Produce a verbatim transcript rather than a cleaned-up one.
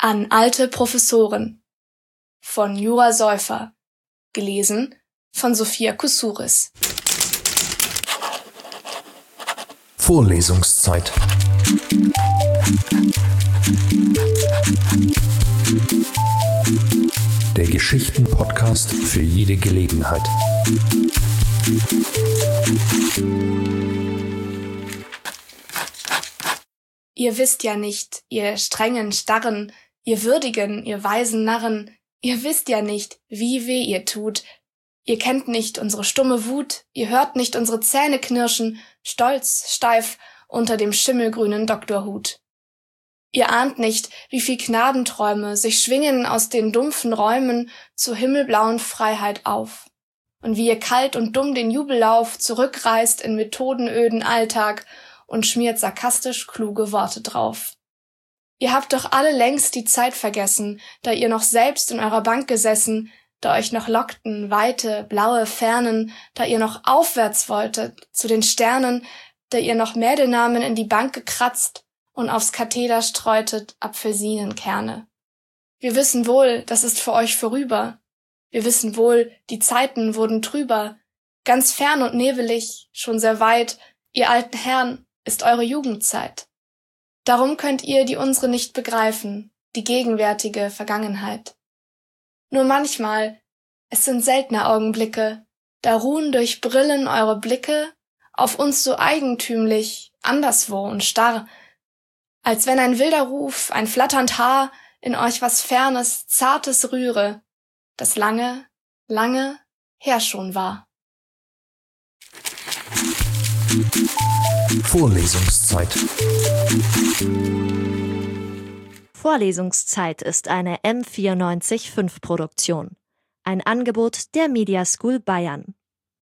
An alte Professoren von Jura Säufer, gelesen von Sophia Kousouris. Vorlesungszeit. Der Geschichten-Podcast für jede Gelegenheit. Ihr wisst ja nicht, ihr strengen Starren, ihr würdigen, ihr weisen Narren, ihr wisst ja nicht, wie weh ihr tut. Ihr kennt nicht unsere stumme Wut, ihr hört nicht unsere Zähne knirschen, stolz, steif, unter dem schimmelgrünen Doktorhut. Ihr ahnt nicht, wie viel Knabenträume sich schwingen aus den dumpfen Räumen zur himmelblauen Freiheit auf. Und wie ihr kalt und dumm den Jubellauf zurückreißt in methodenöden Alltag und schmiert sarkastisch kluge Worte drauf. Ihr habt doch alle längst die Zeit vergessen, da ihr noch selbst in eurer Bank gesessen, da euch noch lockten weite, blaue Fernen, da ihr noch aufwärts wolltet, zu den Sternen, da ihr noch Mädelnamen in die Bank gekratzt und aufs Katheder streutet Apfelsinenkerne. Wir wissen wohl, das ist für euch vorüber. Wir wissen wohl, die Zeiten wurden trüber. Ganz fern und nebelig, schon sehr weit, ihr alten Herren, ist eure Jugendzeit. Darum könnt ihr die unsere nicht begreifen, die gegenwärtige Vergangenheit. Nur manchmal, es sind seltene Augenblicke, da ruhen durch Brillen eure Blicke auf uns so eigentümlich, anderswo und starr, als wenn ein wilder Ruf, ein flatternd Haar in euch was Fernes, Zartes rühre, das lange, lange her schon war. Vorlesungszeit. Vorlesungszeit ist eine M vierundneunzig Komma fünf Produktion. Ein Angebot der Media School Bayern.